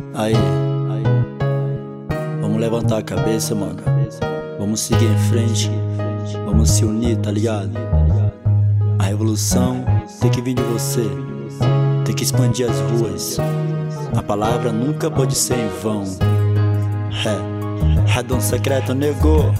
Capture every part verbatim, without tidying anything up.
Aí, vamos levantar a cabeça, mano. Vamos seguir em frente. Vamos se unir, tá ligado? A revolução tem que vir de você. Tem que expandir as ruas. A palavra nunca pode ser em vão. É, Radon secreto negou.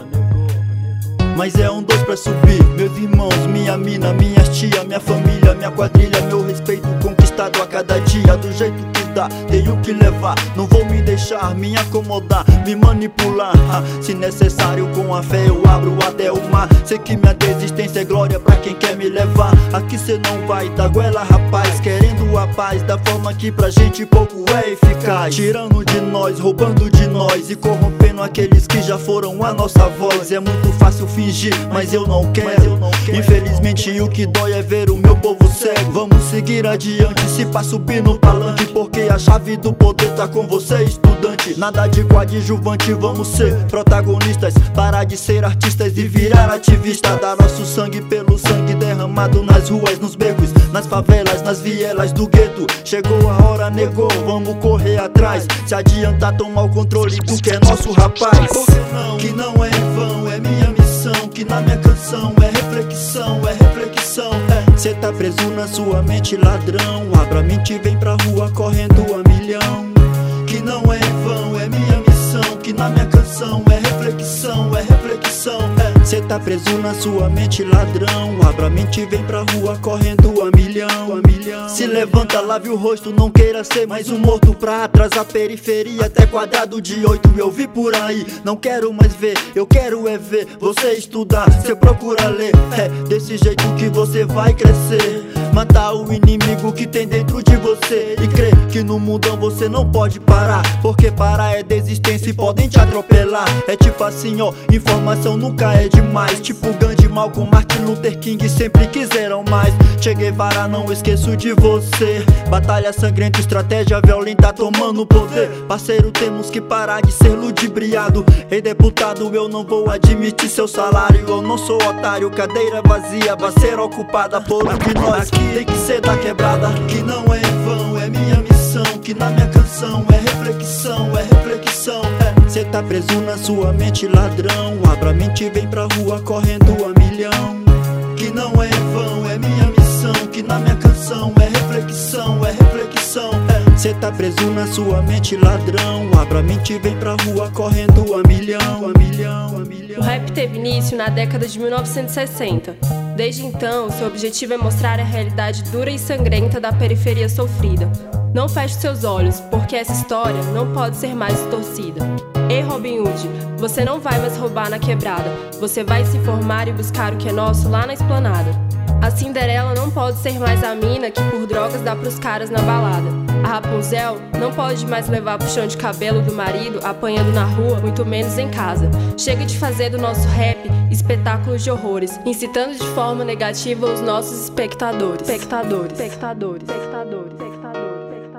Mas é um dois pra subir. Meus irmãos, minha mina, minhas tia, minha família, minha quadrilha, meu respeito conquistado a cada dia. Do jeito que dá, tenho que levar. Não vou me deixar me acomodar, me manipular. Se necessário, com a fé eu abro até o mar. Sei que minha desistência é glória pra quem quer me levar. Aqui cê não vai dar goela, rapaz. Querendo a paz da forma que pra gente pouco é eficaz. Tirando de nós, roubando de nós e corrompendo aqueles que já foram a nossa voz. É muito fácil fingir, mas eu não quero. Infelizmente o que dói é ver o meu povo cego. Vamos seguir adiante, se pra subir no palanque, porque a chave do poder tá com você, estudante. Nada de coadjuvante, vamos ser protagonistas. Parar de ser artistas e virar ativista. Dar nosso sangue pelo sangue derramado nas ruas, nos becos, nas favelas, nas vielas do gueto. Chegou a hora, negou, vamos correr atrás. Se adiantar, tomar o controle do que é nosso, rapaz. Que não é em vão, é minha missão. Que na minha canção é reflexão, é reflexão, é. Cê tá preso na sua mente, ladrão. Abra a mente e vem pra rua correndo a milhão. Que não é em vão, é minha missão. Que na minha canção é reflexão, é reflexão, é. Cê tá preso na sua mente, ladrão. Abra a mente e vem pra rua correndo a milhão, a milhão. Se levanta, lave o rosto, não queira ser mais um morto pra trás. A periferia até quadrado de oito eu vi por aí. Não quero mais ver, eu quero é ver você estudar, cê procura ler. É desse jeito que você vai crescer. Matar o inimigo que tem dentro de você e crer que no mundão você não pode parar, porque parar é desistência e podem te atropelar. É tipo assim, ó, informação nunca é demais. Tipo Gandhi, Malcolm, Martin Luther King sempre quiseram mais. Che Guevara, não esqueço de você. Batalha sangrenta, estratégia violenta tomando poder. Parceiro, temos que parar de ser ludibriado. Ei deputado, eu não vou admitir seu salário. Eu não sou otário, cadeira vazia vai ser ocupada por um de nós. Aqui tem que ser da quebrada. Que não é em vão, é minha missão. Que na minha canção é reflexão, é reflexão, é. Cê tá preso na sua mente, ladrão. Abra a mente e vem pra rua correndo a milhão. Que não é em vão, é minha missão. Que na minha canção é reflexão, é reflexão, é. Cê tá preso na sua mente, ladrão. Abra a mente e vem pra rua correndo a milhão, a milhão, a milhão. O rap teve início na década de mil novecentos e sessenta. Desde então, seu objetivo é mostrar a realidade dura e sangrenta da periferia sofrida. Não feche seus olhos, porque essa história não pode ser mais distorcida. Ei Robin Hood, você não vai mais roubar na quebrada. Você vai se formar e buscar o que é nosso lá na esplanada. A Cinderela não pode ser mais a mina que por drogas dá pros caras na balada. A Rapunzel não pode mais levar puxão de cabelo do marido apanhando na rua, muito menos em casa. Chega de fazer do nosso rap espetáculos de horrores, incitando de forma negativa os nossos espectadores. Espectadores, espectadores, espectadores, espectadores.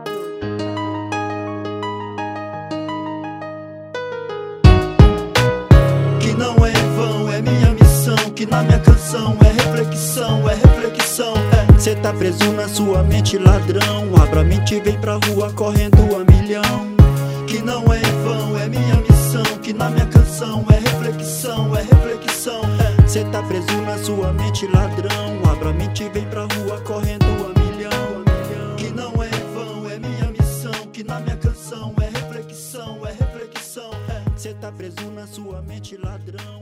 Que não é em vão, é minha missão. Que na minha canção é reflexão, é reflexão, é. Cê tá preso na sua mente, ladrão. Abra a mente e vem pra rua correndo a milhão. Que não é em vão, é minha missão. Que na minha canção é reflexão, é reflexão, é. Cê tá preso na sua mente, ladrão. Abra a mente e vem pra rua correndo a milhão, a milhão. Que não é em vão, é minha missão. Que na minha canção é reflexão, é reflexão, é. Cê tá preso na sua mente, ladrão.